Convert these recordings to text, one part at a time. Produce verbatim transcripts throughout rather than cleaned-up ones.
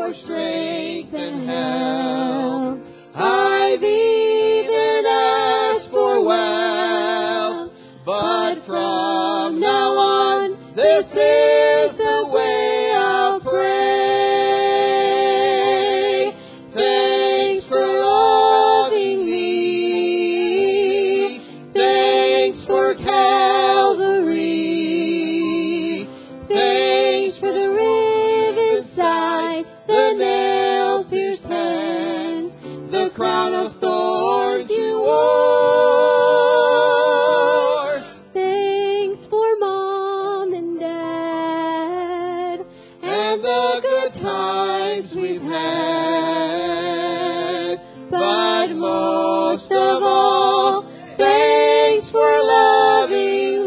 for strength and help. I've even asked for wealth, but from now on, this is the way I'll pray. Thanks for loving me. Thanks for Calvary. Thanks for the riven side, the nail-pierced hands, the crown of thorns you wore. Thanks for Mom and Dad and the good times we've had. But most of all, thanks for loving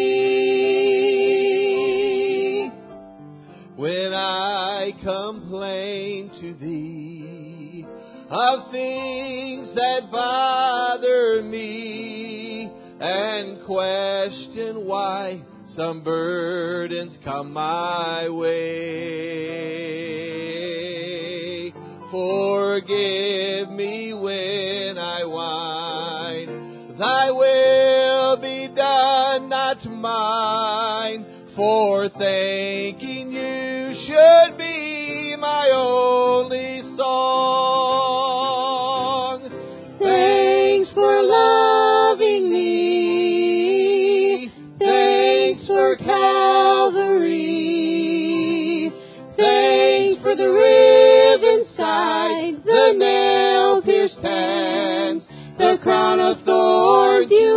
me. When I complain to Thee of things that bother me and question why some burdens come my way, forgive me when I whine. Thy will be done, not mine, for thanking you should be my only song. Thanks for loving me. Thanks for Calvary. Thanks for the riven side, the nail-pierced hands, the crown of thorns you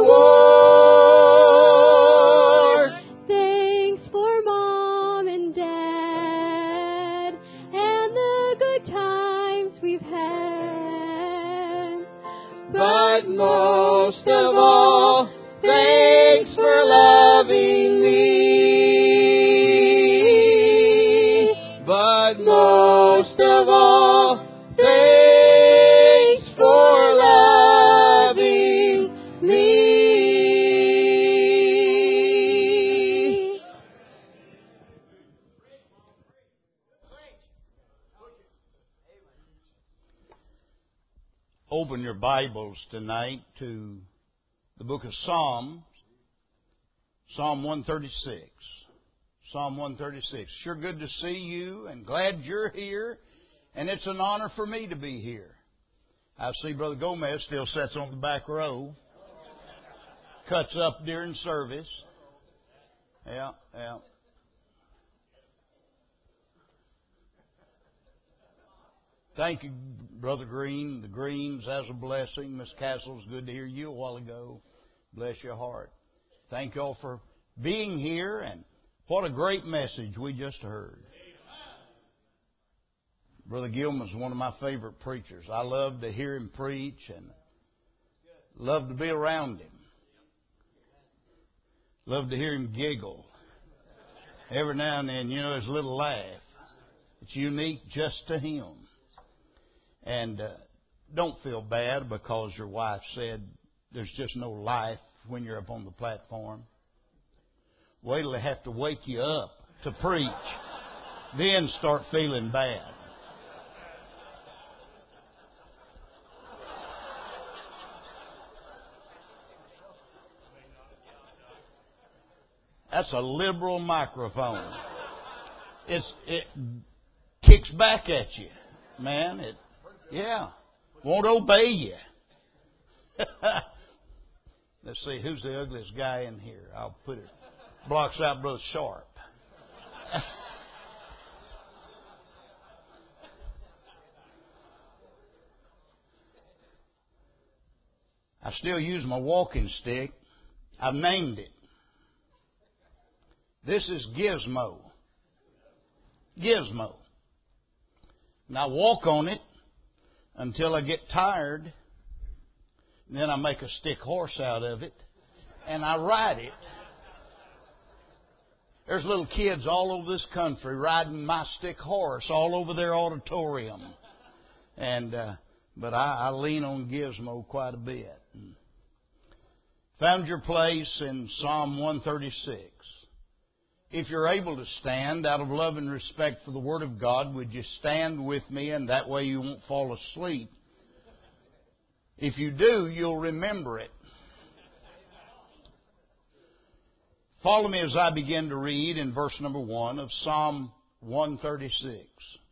wore. Thanks for Mom and Dad and the good times we've had. But most of all, thanks for loving me. But most of all, thanks for loving me. Open your Bibles tonight to the book of Psalms, Psalm one thirty-six. Psalm one thirty-six. Sure good to see you and glad you're here. And it's an honor for me to be here. I see Brother Gomez still sits on the back row. Cuts up during service. Yeah, yeah. Thank you, Brother Green. The Greens, as a blessing. Miss Castle's good to hear you a while ago. Bless your heart. Thank you all for being here, and what a great message we just heard. Brother Gilman's one of my favorite preachers. I love to hear him preach and love to be around him. Love to hear him giggle. Every now and then, you know, his little laugh. It's unique just to him. And uh, don't feel bad because your wife said there's just no life when you're up on the platform. Wait till they have to wake you up to preach. Then start feeling bad. That's a liberal microphone. It's, it kicks back at you, man. It, yeah, won't obey you. Let's see, who's the ugliest guy in here? I'll put it. Blocks out Brother Sharp. I still use my walking stick. I've named it. This is Gizmo. Gizmo. And I walk on it until I get tired. And then I make a stick horse out of it. And I ride it. There's little kids all over this country riding my stick horse all over their auditorium. And uh, but I, I lean on Gizmo quite a bit. Found your place in Psalm one thirty-six. if you're able to stand, out of love and respect for the Word of God, would you stand with me, and that way you won't fall asleep. If you do, you'll remember it. Follow me as I begin to read in verse number one of Psalm one thirty-six.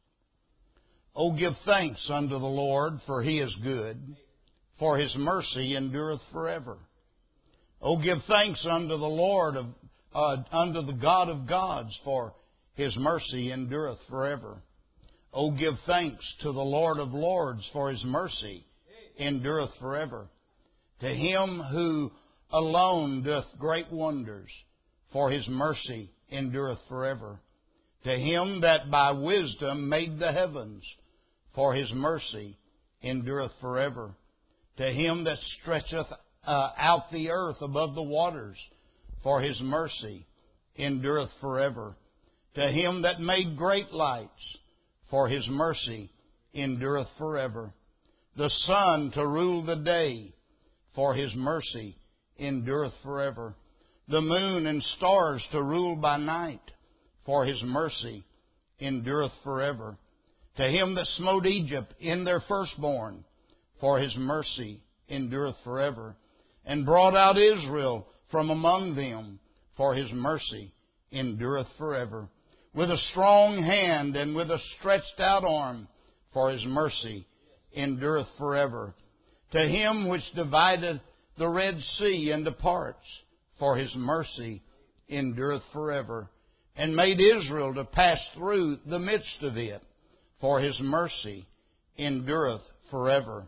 Oh, give thanks unto the Lord, for He is good, for His mercy endureth forever. Oh, give thanks unto the Lord, of, uh, unto the God of gods, for His mercy endureth forever. Oh, give thanks to the Lord of lords, for His mercy endureth forever. To Him who alone doth great wonders, for His mercy endureth forever. To Him that by wisdom made the heavens, for His mercy endureth forever. To Him that stretcheth uh, out the earth above the waters, for His mercy endureth forever. To Him that made great lights, for His mercy endureth forever. The sun to rule the day, for His mercy endureth forever. The moon and stars to rule by night, for His mercy endureth forever. To Him that smote Egypt in their firstborn, for His mercy endureth forever. And brought out Israel from among them, for His mercy endureth forever. With a strong hand and with a stretched out arm, for His mercy endureth forever. To Him which divideth the Red Sea into parts, for His mercy endureth forever. And made Israel to pass through the midst of it, for His mercy endureth forever.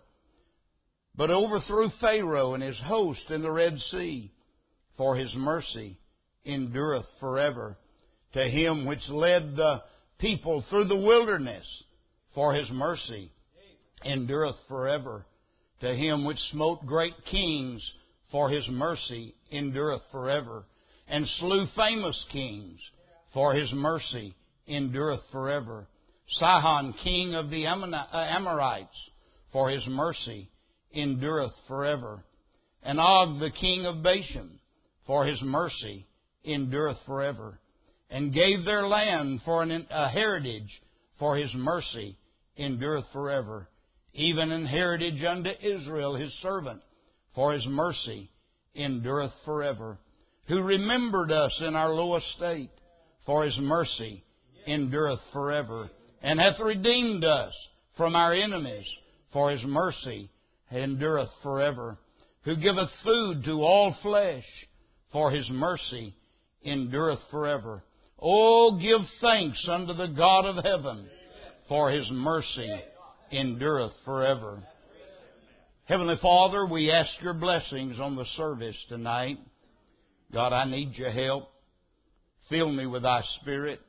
But overthrew Pharaoh and his host in the Red Sea, for His mercy endureth forever. To Him which led the people through the wilderness, for His mercy endureth forever. To Him which smote great kings, for His mercy endureth forever. And slew famous kings, for His mercy endureth forever. Sihon, king of the Amorites, for His mercy endureth forever. And Og, the king of Bashan, for His mercy endureth forever. And gave their land for an, a heritage, for His mercy endureth forever. Even an heritage unto Israel His servant, for His mercy endureth forever. Who remembered us in our low estate, for His mercy endureth forever. And hath redeemed us from our enemies, for His mercy endureth forever. Who giveth food to all flesh, for His mercy endureth forever. Oh, give thanks unto the God of heaven, for His mercy endureth forever. Heavenly Father, we ask Your blessings on the service tonight. God, I need Your help. Fill me with Thy Spirit.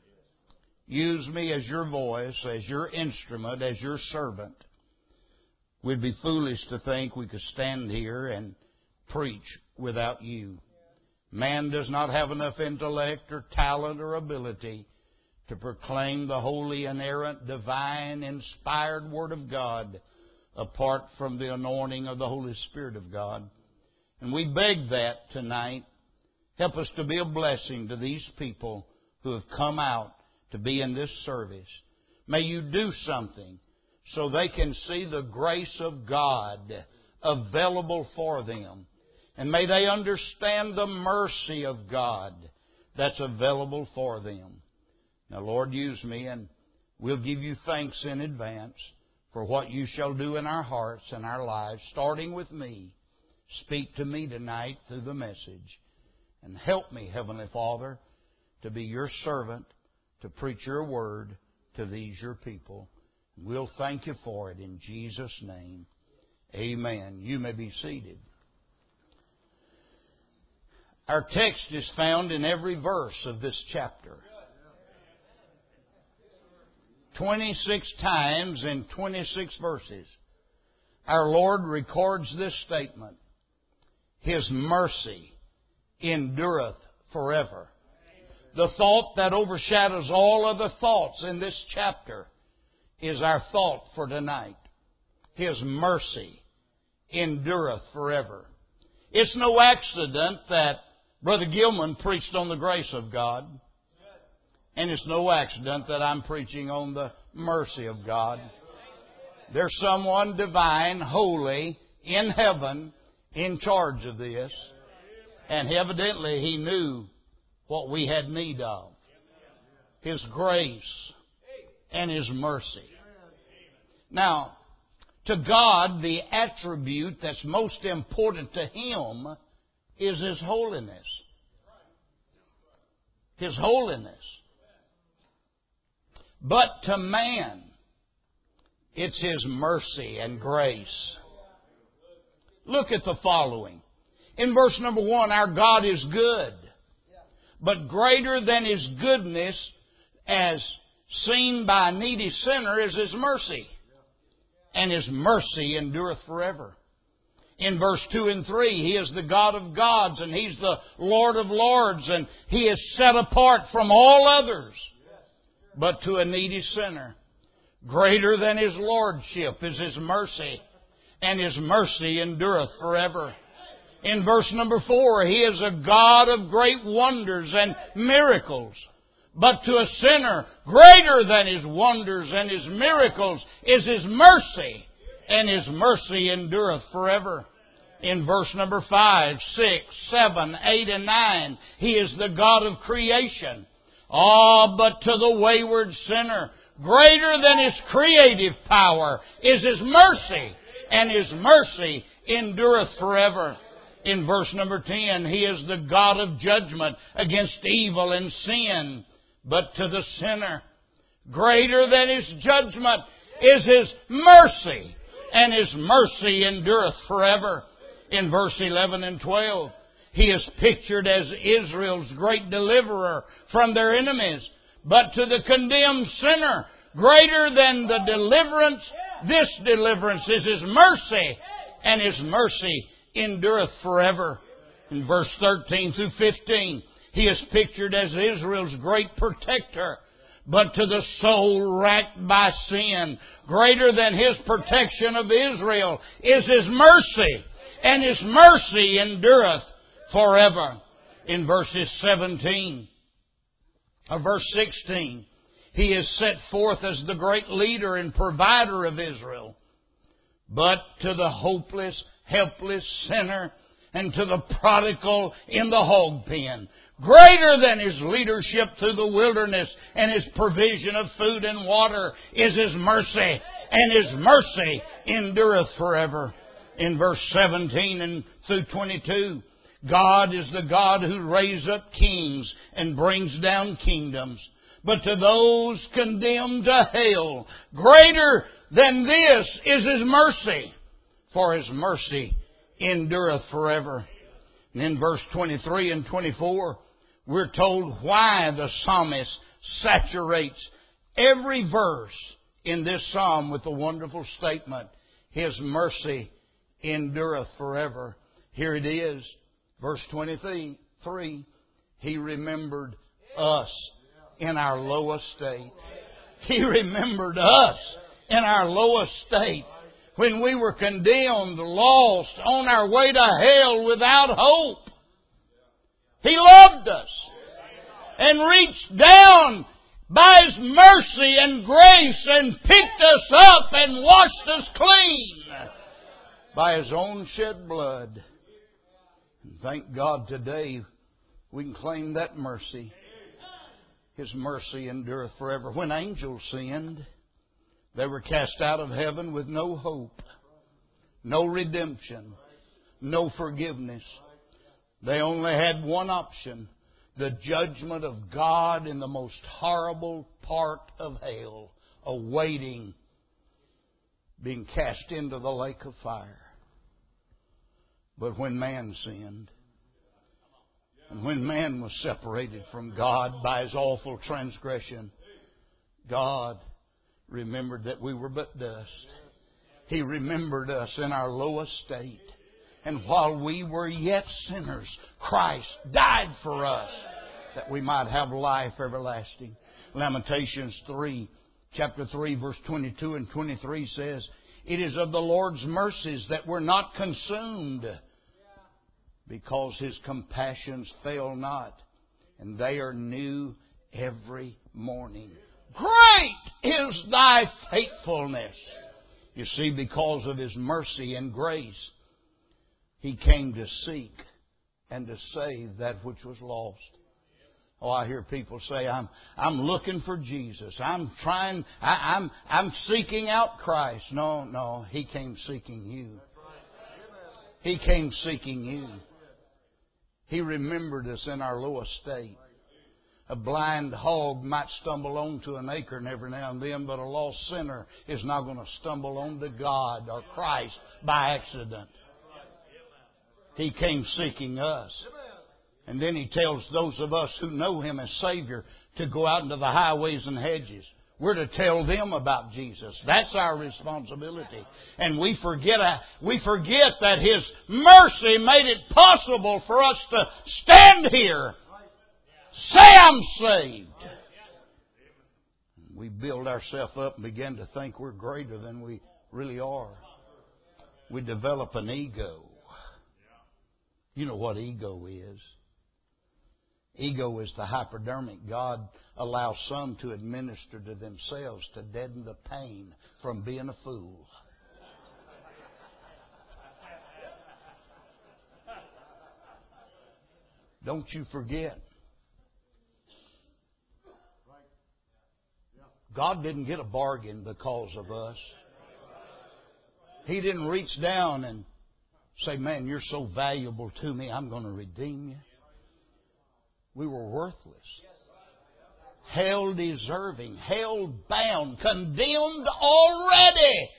Use me as Your voice, as Your instrument, as Your servant. We'd be foolish to think we could stand here and preach without You. Man does not have enough intellect or talent or ability to proclaim the holy, inerrant, divine, inspired Word of God apart from the anointing of the Holy Spirit of God. And we beg that tonight. Help us to be a blessing to these people who have come out to be in this service. May You do something so they can see the grace of God available for them. And may they understand the mercy of God that's available for them. Now, Lord, use me, and we'll give You thanks in advance for what You shall do in our hearts and our lives, starting with me. Speak to me tonight through the message. And help me, Heavenly Father, to be Your servant, to preach Your word to these Your people. We'll thank You for it in Jesus' name. Amen. You may be seated. Our text is found in every verse of this chapter. twenty-six times in twenty-six verses, our Lord records this statement: His mercy endureth forever. The thought that overshadows all other thoughts in this chapter is our thought for tonight. His mercy endureth forever. It's no accident that Brother Gilman preached on the grace of God. And it's no accident that I'm preaching on the mercy of God. There's someone divine, holy, in heaven, in charge of this. And evidently He knew what we had need of. His grace and His mercy. Now, to God, the attribute that's most important to Him is His holiness. His holiness. But to man, it's His mercy and grace. Look at the following. In verse number one, our God is good. But greater than His goodness, as seen by a needy sinner, is His mercy. And His mercy endureth forever. In verse two and three, He is the God of gods, and He's the Lord of lords, and He is set apart from all others. But to a needy sinner, greater than His lordship is His mercy, and His mercy endureth forever. In verse number four, He is a God of great wonders and miracles. But to a sinner, greater than His wonders and His miracles is His mercy, and His mercy endureth forever. In verse number five, six, seven, eight, and nine, He is the God of creation. Ah, but to the wayward sinner, greater than His creative power is His mercy, and His mercy endureth forever. In verse number ten, He is the God of judgment against evil and sin. But to the sinner, greater than His judgment is His mercy, and His mercy endureth forever. In verse eleven and twelve, He is pictured as Israel's great deliverer from their enemies. But to the condemned sinner, greater than the deliverance, this deliverance is His mercy, and His mercy endureth forever. In verse thirteen through fifteen, He is pictured as Israel's great protector. But to the soul racked by sin, greater than His protection of Israel is His mercy, and His mercy endureth forever. In verses seventeen, or verse sixteen, He is set forth as the great leader and provider of Israel. But to the hopeless, helpless sinner, and to the prodigal in the hog pen, greater than His leadership through the wilderness and His provision of food and water is His mercy, and His mercy endureth forever. In verse seventeen and through twenty-two, God is the God who raises up kings and brings down kingdoms. But to those condemned to hell, greater than this is His mercy, for His mercy endureth forever. And in verse twenty-three and twenty-four, we're told why the psalmist saturates every verse in this psalm with the wonderful statement, His mercy endureth forever. Here it is, verse twenty-three. He remembered us in our low estate. He remembered us in our low estate. When we were condemned, lost, on our way to hell without hope. He loved us and reached down by His mercy and grace and picked us up and washed us clean by His own shed blood. And thank God today we can claim that mercy. His mercy endureth forever. When angels sinned, they were cast out of heaven with no hope, no redemption, no forgiveness. They only had one option, the judgment of God in the most horrible part of hell, awaiting being cast into the lake of fire. But when man sinned, and when man was separated from God by his awful transgression, God remembered that we were but dust. He remembered us in our low estate. And while we were yet sinners, Christ died for us that we might have life everlasting. Lamentations three, chapter three, verse twenty-two and twenty-three says, It is of the Lord's mercies that we're not consumed, because His compassions fail not, and they are new every morning. Great is thy faithfulness. You see, because of His mercy and grace, He came to seek and to save that which was lost. Oh, I hear people say, I'm I'm looking for Jesus. I'm trying, I, I'm I'm seeking out Christ. No, no, He came seeking you. He came seeking you. He remembered us in our low estate. A blind hog might stumble onto an acorn every now and then, but a lost sinner is not going to stumble onto God or Christ by accident. He came seeking us. And then He tells those of us who know Him as Savior to go out into the highways and hedges. We're to tell them about Jesus. That's our responsibility. And we forget, we forget that His mercy made it possible for us to stand here. Say I'm saved. We build ourselves up and begin to think we're greater than we really are. We develop an ego. You know what ego is. Ego is the hypodermic God allows some to administer to themselves to deaden the pain from being a fool. Don't you forget. God didn't get a bargain because of us. He didn't reach down and say, man, you're so valuable to me, I'm going to redeem you. We were worthless. Hell deserving. Hell bound. Condemned already.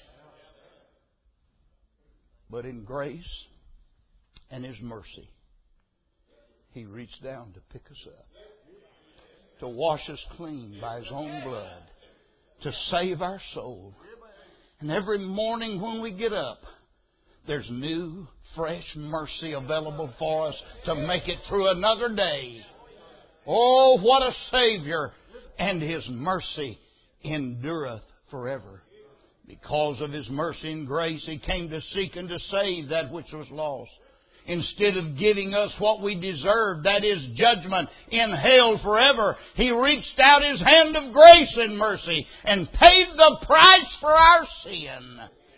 But in grace and His mercy, He reached down to pick us up. To wash us clean by His own blood. To save our soul. And every morning when we get up, there's new, fresh mercy available for us to make it through another day. Oh, what a Savior! And His mercy endureth forever. Because of His mercy and grace, He came to seek and to save that which was lost. Instead of giving us what we deserve, that is judgment in hell forever, He reached out His hand of grace and mercy and paid the price for our sin.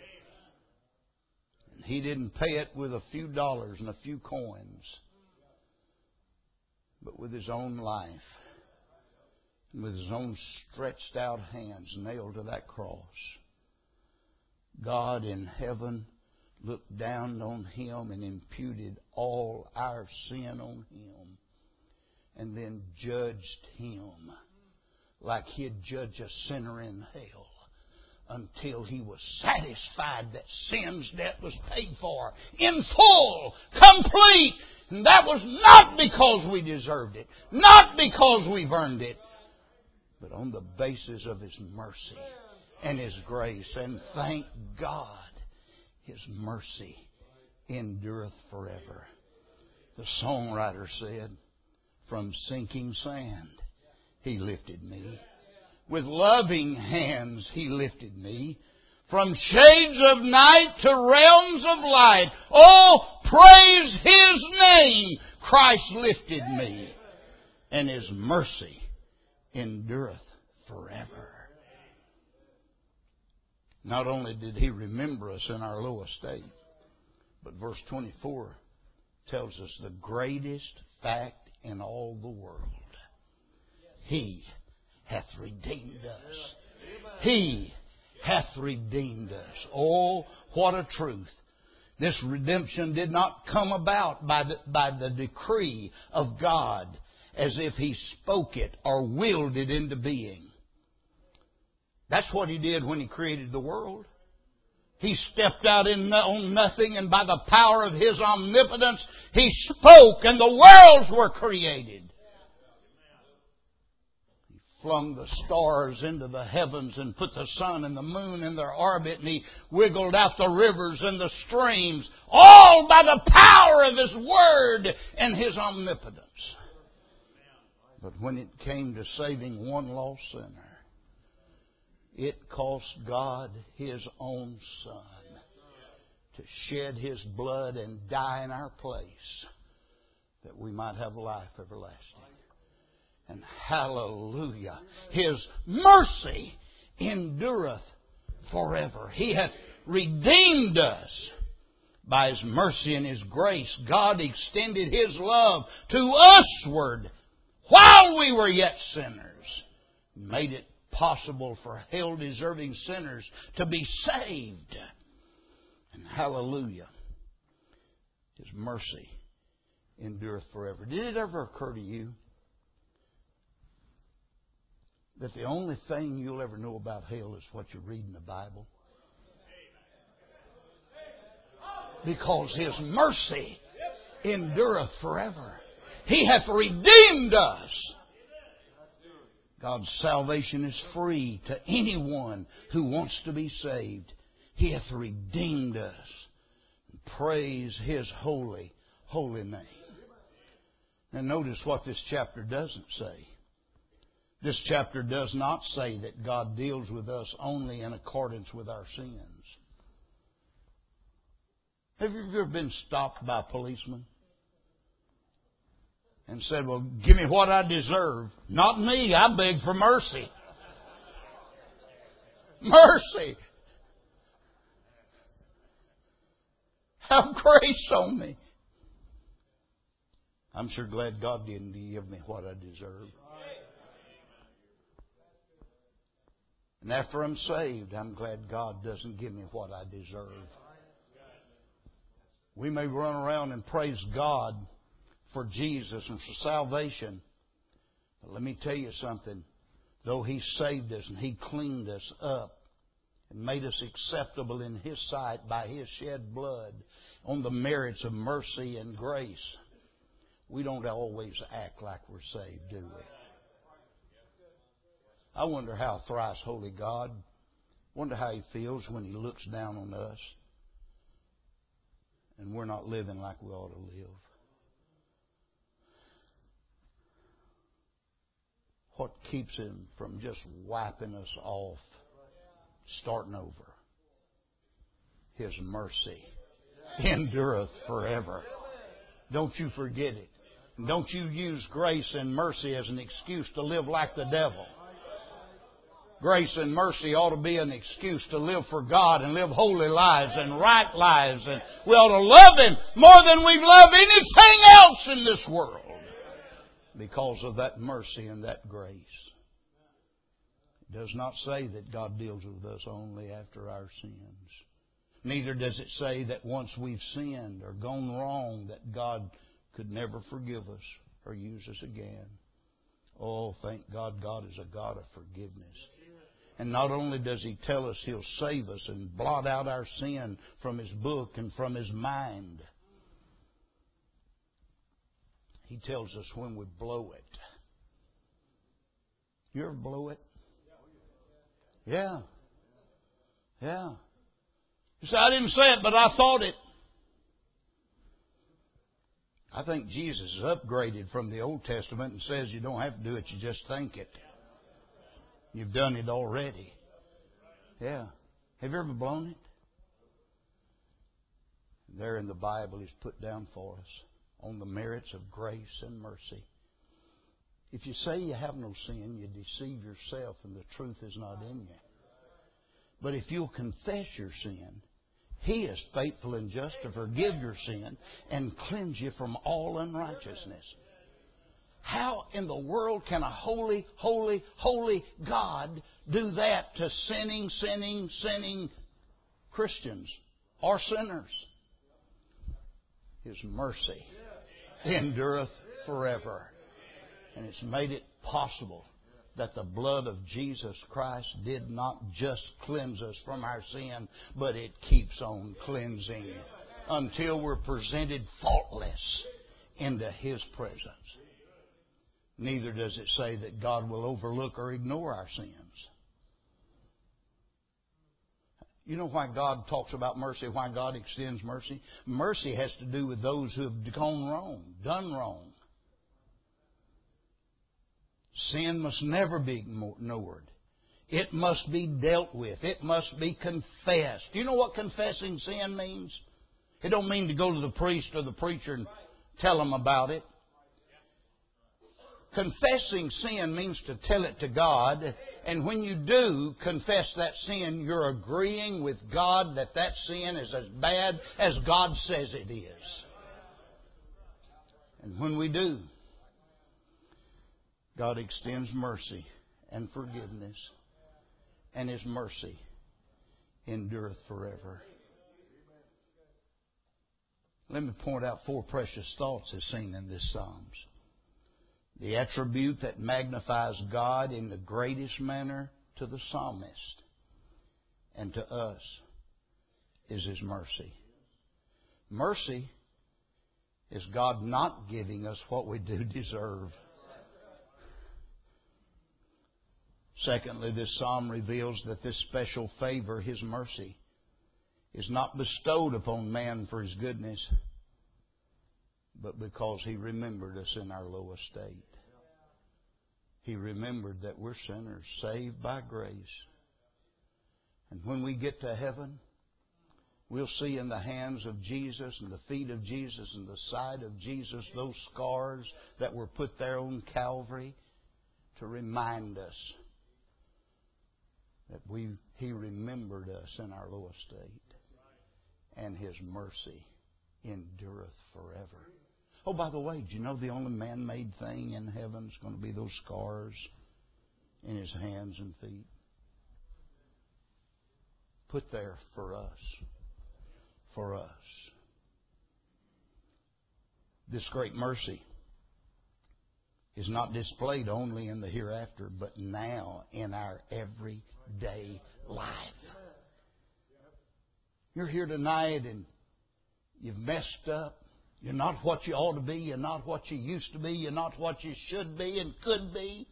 And He didn't pay it with a few dollars and a few coins, but with His own life, and with His own stretched out hands nailed to that cross. God in heaven looked down on Him and imputed all our sin on Him, and then judged Him like He'd judge a sinner in hell until He was satisfied that sin's debt was paid for in full, complete. And that was not because we deserved it, not because we've earned it, but on the basis of His mercy and His grace. And thank God, His mercy endureth forever. The songwriter said, from sinking sand He lifted me. With loving hands He lifted me. From shades of night to realms of light. Oh, praise His name. Christ lifted me. And His mercy endureth forever. Not only did He remember us in our low estate, but verse twenty-four tells us the greatest fact in all the world. He hath redeemed us. He hath redeemed us. Oh, what a truth. This redemption did not come about by the, by the decree of God as if He spoke it or willed it into being. That's what He did when He created the world. He stepped out in on nothing, and by the power of His omnipotence, He spoke and the worlds were created. Flung the stars into the heavens and put the sun and the moon in their orbit, and He wiggled out the rivers and the streams, all by the power of His Word and His omnipotence. But when it came to saving one lost sinner, it cost God His own Son to shed His blood and die in our place that we might have life everlasting. And hallelujah, His mercy endureth forever. He hath redeemed us by His mercy and His grace. God extended His love to usward while we were yet sinners. Made it possible for hell-deserving sinners to be saved. And hallelujah, His mercy endureth forever. Did it ever occur to you that the only thing you'll ever know about hell is what you read in the Bible? Because His mercy endureth forever. He hath redeemed us. God's salvation is free to anyone who wants to be saved. He hath redeemed us. Praise His holy, holy name. Now notice what this chapter doesn't say. This chapter does not say that God deals with us only in accordance with our sins. Have you ever been stopped by a policeman and said, well, give me what I deserve? Not me, I beg for mercy. Mercy. Have grace on me. I'm sure glad God didn't give me what I deserve. And after I'm saved, I'm glad God doesn't give me what I deserve. We may run around and praise God for Jesus and for salvation. But let me tell you something. Though He saved us and He cleaned us up and made us acceptable in His sight by His shed blood on the merits of mercy and grace, we don't always act like we're saved, do we? I wonder how thrice holy God, wonder how He feels when He looks down on us and we're not living like we ought to live. What keeps Him from just wiping us off, starting over? His mercy endureth forever. Don't you forget it. And don't you use grace and mercy as an excuse to live like the devil. Grace and mercy ought to be an excuse to live for God and live holy lives and right lives. And we ought to love Him more than we've loved anything else in this world because of that mercy and that grace. It does not say that God deals with us only after our sins. Neither does it say that once we've sinned or gone wrong that God could never forgive us or use us again. Oh, thank God, God is a God of forgiveness. And not only does He tell us He'll save us and blot out our sin from His book and from His mind, He tells us when we blow it. You ever blow it? Yeah. Yeah. You say, I didn't say it, but I thought it. I think Jesus is upgraded from the Old Testament and says you don't have to do it, you just think it. You've done it already. Yeah. Have you ever blown it? There in the Bible is put down for us on the merits of grace and mercy. If you say you have no sin, you deceive yourself and the truth is not in you. But if you'll confess your sin, He is faithful and just to forgive your sin and cleanse you from all unrighteousness. How in the world can a holy, holy, holy God do that to sinning, sinning, sinning Christians or sinners? His mercy endureth forever. And it's made it possible that the blood of Jesus Christ did not just cleanse us from our sin, but it keeps on cleansing until we're presented faultless into His presence. Neither does it say that God will overlook or ignore our sins. You know why God talks about mercy, why God extends mercy? Mercy has to do with those who have gone wrong, done wrong. Sin must never be ignored. It must be dealt with. It must be confessed. Do you know what confessing sin means? It don't mean to go to the priest or the preacher and tell them about it. Confessing sin means to tell it to God. And when you do confess that sin, you're agreeing with God that that sin is as bad as God says it is. And when we do, God extends mercy and forgiveness. And His mercy endureth forever. Let me point out four precious thoughts as seen in this Psalms. The attribute that magnifies God in the greatest manner to the psalmist and to us is His mercy. Mercy is God not giving us what we do deserve. Secondly, this psalm reveals that this special favor, His mercy, is not bestowed upon man for His goodness, but because He remembered us in our low estate. He remembered that we're sinners, saved by grace. And when we get to heaven, we'll see in the hands of Jesus and the feet of Jesus and the side of Jesus those scars that were put there on Calvary to remind us that we He remembered us in our low estate. And His mercy endureth forever. Oh, by the way, do you know the only man-made thing in heaven is going to be those scars in His hands and feet? Put there for us. For us. This great mercy is not displayed only in the hereafter, but now in our everyday life. You're here tonight and you've messed up. You're not what you ought to be. You're not what you used to be. You're not what you should be and could be.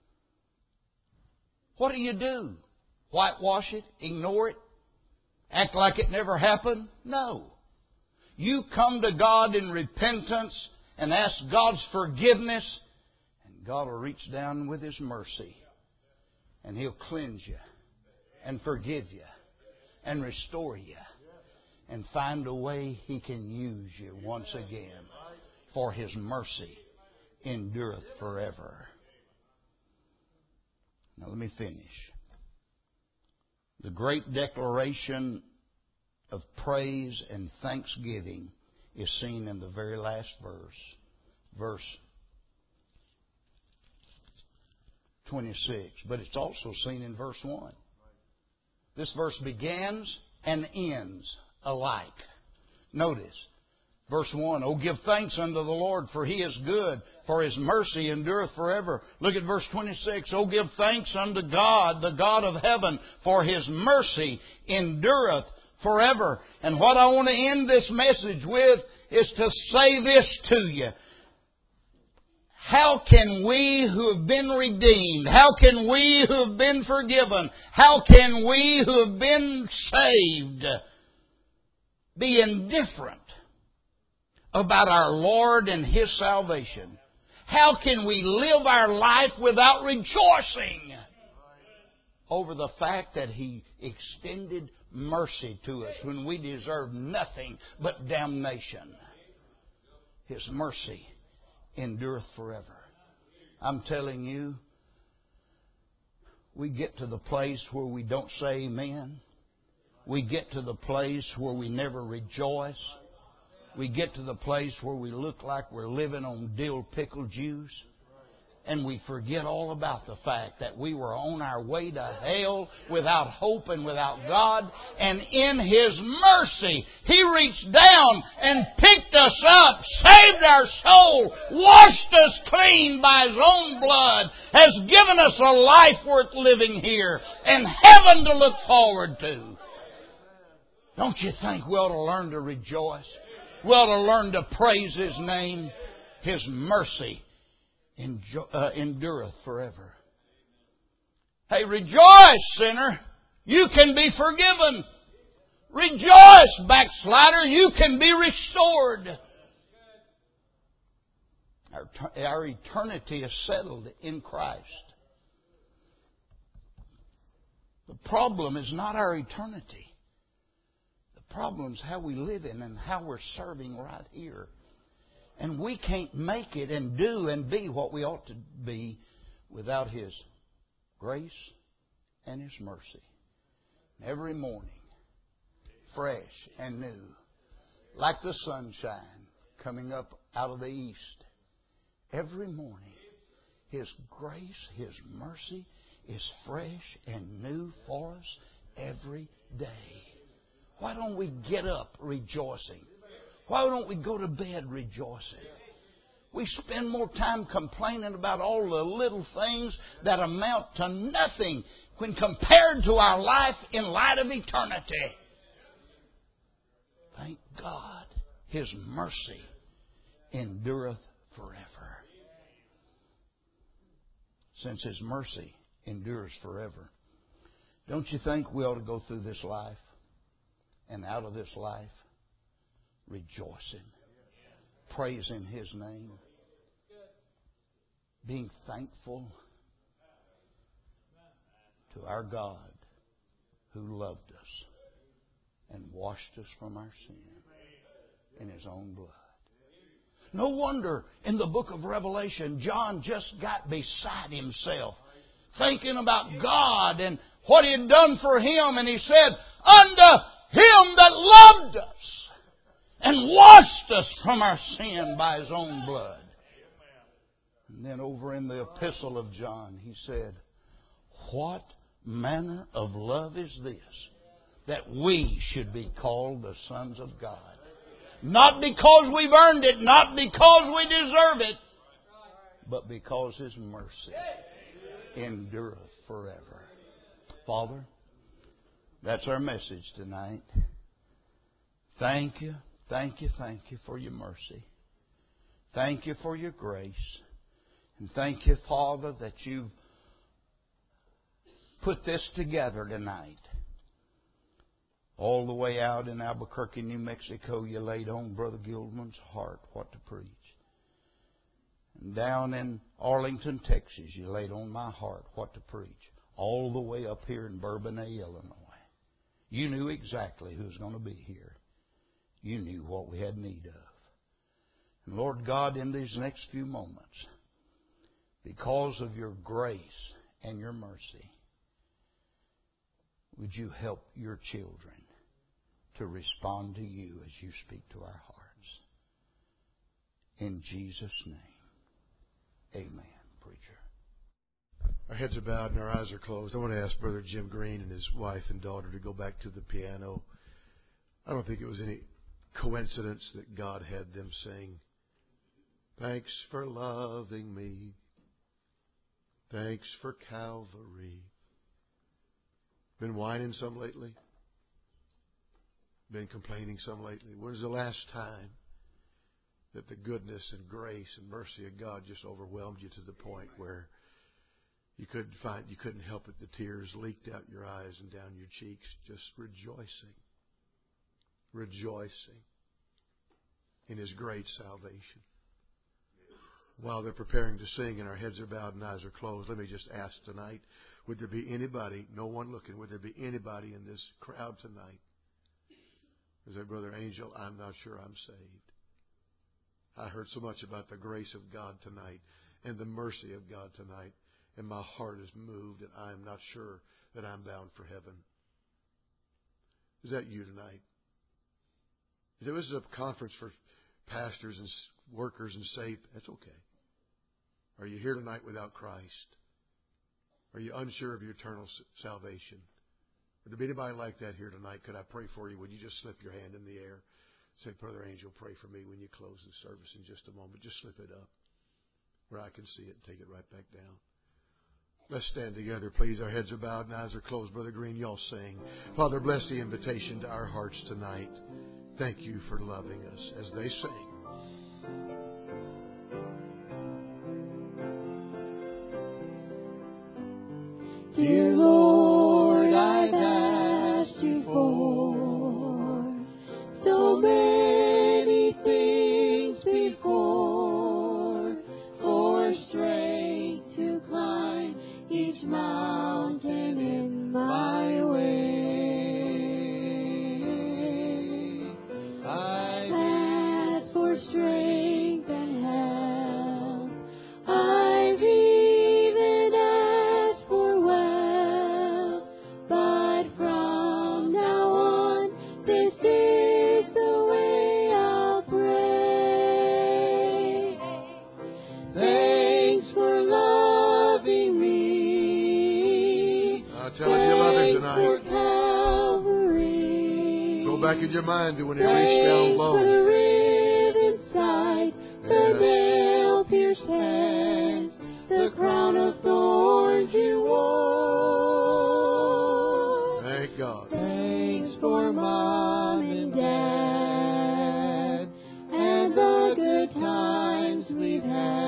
What do you do? Whitewash it? Ignore it? Act like it never happened? No. You come to God in repentance and ask God's forgiveness, and God will reach down with His mercy and He'll cleanse you and forgive you and restore you and find a way He can use you once again. For His mercy endureth forever. Now let me finish. The great declaration of praise and thanksgiving is seen in the very last verse. Verse twenty-six. But it's also seen in verse one. This verse begins and ends alike. Notice, verse one, "Oh, give thanks unto the Lord, for He is good, for His mercy endureth forever." Look at verse twenty-six, "Oh, give thanks unto God, the God of heaven, for His mercy endureth forever." And what I want to end this message with is to say this to you. How can we who have been redeemed, how can we who have been forgiven, how can we who have been saved be indifferent about our Lord and His salvation? How can we live our life without rejoicing over the fact that He extended mercy to us when we deserve nothing but damnation? His mercy endureth forever. I'm telling you, we get to the place where we don't say amen. We get to the place where we never rejoice. We get to the place where we look like we're living on dill pickle juice. And we forget all about the fact that we were on our way to hell without hope and without God. And in His mercy, He reached down and picked us up, saved our soul, washed us clean by His own blood, has given us a life worth living here and heaven to look forward to. Don't you think we ought to learn to rejoice? We ought to learn to praise His name. His mercy endureth forever. Hey, rejoice, sinner. You can be forgiven. Rejoice, backslider. You can be restored. Our, our eternity is settled in Christ. The problem is not our eternity. The problem is how we live in and how we're serving right here. And we can't make it and do and be what we ought to be without His grace and His mercy. Every morning, fresh and new, like the sunshine coming up out of the east. Every morning, His grace, His mercy is fresh and new for us every day. Why don't we get up rejoicing? Why don't we go to bed rejoicing? We spend more time complaining about all the little things that amount to nothing when compared to our life in light of eternity. Thank God, His mercy endureth forever. Since His mercy endures forever, don't you think we ought to go through this life and out of this life rejoicing, praising His name, being thankful to our God who loved us and washed us from our sin in His own blood. No wonder in the book of Revelation, John just got beside himself, thinking about God and what He had done for him. And he said, unto Him that loved us and washed us from our sin by His own blood. And then over in the epistle of John, he said, what manner of love is this, that we should be called the sons of God? Not because we've earned it, not because we deserve it, but because His mercy endureth forever. Father, that's our message tonight. Thank you, thank you, thank you for your mercy. Thank you for your grace. And thank you, Father, that you've put this together tonight. All the way out in Albuquerque, New Mexico, you laid on Brother Gilman's heart what to preach. And down in Arlington, Texas, you laid on my heart what to preach. All the way up here in Bourbonnais, Illinois. You knew exactly who was going to be here. You knew what we had need of. And Lord God, in these next few moments, because of your grace and your mercy, would you help your children to respond to you as you speak to our hearts? In Jesus' name, amen. Preacher. Our heads are bowed and our eyes are closed. I want to ask Brother Jim Green and his wife and daughter to go back to the piano. I don't think it was any coincidence that God had them sing, thanks for loving me. Thanks for Calvary. Been whining some lately? Been complaining some lately? When's the last time that the goodness and grace and mercy of God just overwhelmed you to the point where you couldn't find, you couldn't help it? The tears leaked out your eyes and down your cheeks, just rejoicing, rejoicing in His great salvation. While they're preparing to sing and our heads are bowed and eyes are closed, let me just ask tonight, would there be anybody, no one looking, would there be anybody in this crowd tonight? Is there, Brother Angel, I'm not sure I'm saved. I heard so much about the grace of God tonight and the mercy of God tonight, and my heart is moved, and I am not sure that I'm bound for heaven. Is that you tonight? If this is a conference for pastors and workers and saved, that's okay. Are you here tonight without Christ? Are you unsure of your eternal salvation? Would there be anybody like that here tonight? Could I pray for you? Would you just slip your hand in the air? Say, Brother Angel, pray for me when you close the service in just a moment. Just slip it up where I can see it and take it right back down. Let's stand together, please. Our heads are bowed and eyes are closed. Brother Green, y'all sing. Father, bless the invitation to our hearts tonight. Thank you for loving us as they sing. Dear Lord, I've asked you for so many things before, for strength to climb each mountain in my way. I've asked for strength tonight. for Calvary. Go back in your mind to when He reached down Thanks low. for the riven side, the Yes. nail-pierced hands, the crown of thorns you wore. Thank God. Thanks for Mom and Dad and the good times we've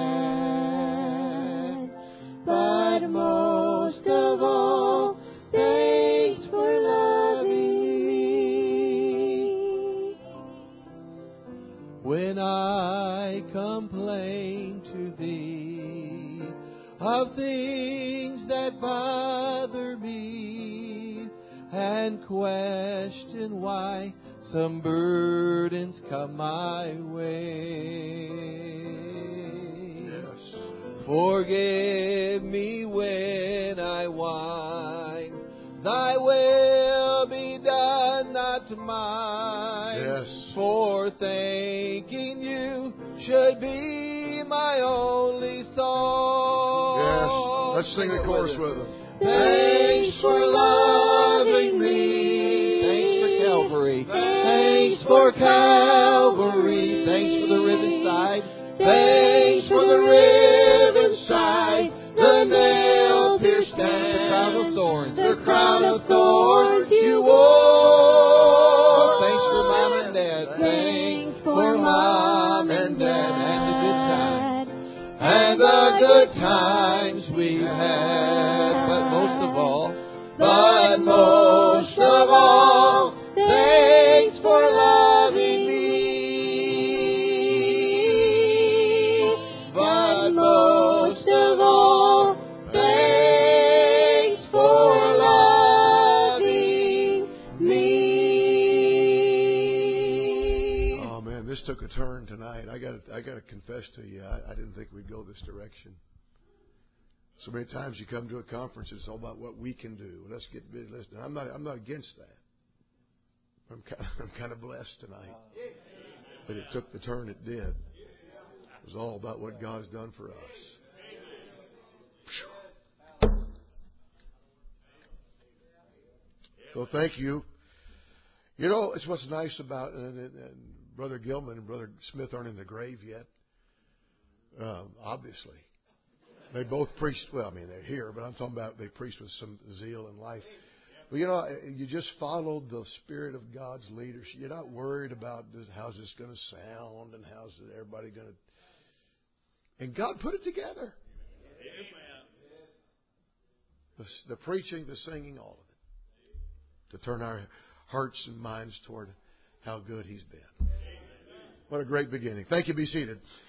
had. But most of all, thanks for loving me. When I complain to Thee of things that bother me and question why some burdens come my way. Yes. Forgive me when I whine, Thy will be done, not mine. Yes. For thanking You should be my only song. Yes. Let's sing the chorus with them. Thanks for loving me. Thanks for Calvary. Thanks for Calvary. Thanks for the riven side. Thanks for the riven side, the nail-pierced The crown of hands, thorns. the crown of thorns you wore. Thanks for Mom and Dad. Thanks for Mom and Dad and the good times we've had. But most of all, But most of all, thanks for loving me. But most of all, thanks for loving me. Oh man, this took a turn tonight. I got I got to confess to you, I, I didn't think we'd go this direction. So many times you come to a conference, it's all about what we can do. Let's get busy. Listen, I'm not I'm not against that. I'm kind of, I'm kind of blessed tonight that it took the turn it did. It was all about what God has done for us. So thank you. You know, it's what's nice about and, and, and Brother Gilman and Brother Smith aren't in the grave yet. Um, obviously, they both preached. Well, I mean, they're here, but I'm talking about they preached with some zeal and life. But you know, you just followed the Spirit of God's leadership. You're not worried about this, how's this going to sound and how's everybody going to. And God put it together. The, the preaching, the singing, all of it. To turn our hearts and minds toward how good He's been. What a great beginning. Thank you. Be seated.